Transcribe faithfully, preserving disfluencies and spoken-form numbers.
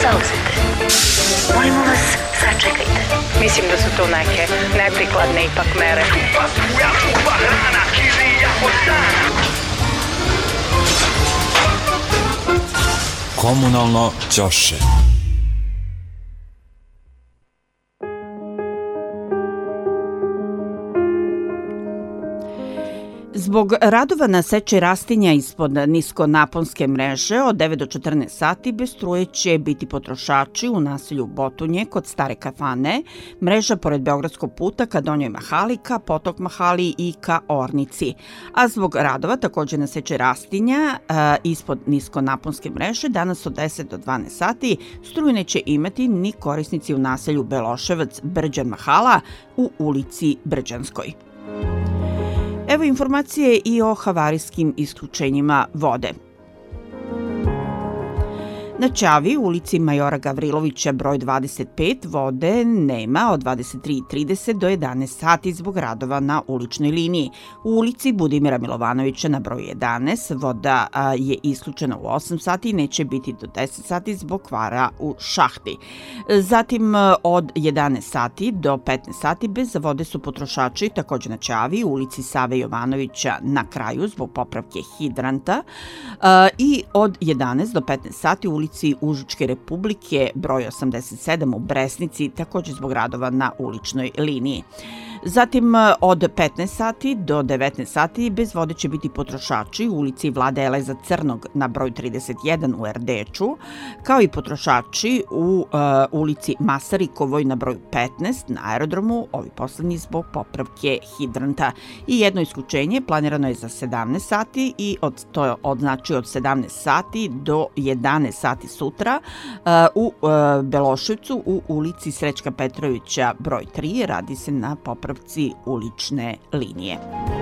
zauzete. Molimo vas, sačekajte. Mislim da su to neke neprikladne ipak mere. Komunalno ćoše. Zbog radova na seči rastinja ispod niskonaponske mreže od devet do četrnaest sati bez struje će biti potrošači u naselju Botunje kod Stare kafane, mreža pored Beogradskog puta ka Donjoj Mahali, ka Potok Mahali i ka Ornici. A zbog radova također na seči rastinja a, ispod niskonaponske mreže danas od deset do dvanaest sati struju neće imati ni korisnici u naselju Beloševac, Brđan Mahala u ulici Brđanskoj. Evo informacije i o havarijskim isključenjima vode. Na Ćavi, u ulici Majora Gavrilovića broj dvadeset pet, vode nema od dvadeset tri i trideset do jedanaest sati zbog radova na uličnoj liniji. U ulici Budimira Milovanovića na broj jedanaest voda a, je isključena u osam sati i neće biti do deset sati zbog kvara u šahti. Zatim od jedanaest sati do petnaest sati bez vode su potrošači također na Ćavi, u ulici Save Jovanovića na kraju zbog popravke hidranta a, i od jedanaest do petnaest sati u ulici Užičke Republike broj osamdeset sedam u Bresnici također zbog radova na uličnoj liniji. Zatim od petnaest sati do devetnaest sati bez vode će biti potrošači u ulici Vlade Eleza Crnog na broj trideset jedan u Erdeču, kao i potrošači u uh, ulici Masarikovoj na broju petnaest na aerodromu, ovi poslednji zbog popravke hidranta. I jedno isključenje planirano je za sedamnaest sati i od, to je od, znači od sedamnaest sati do jedanaest sati sutra uh, u uh, Beloševcu u ulici Srećka Petrovića broj tri, radi se na popravci ulične linije.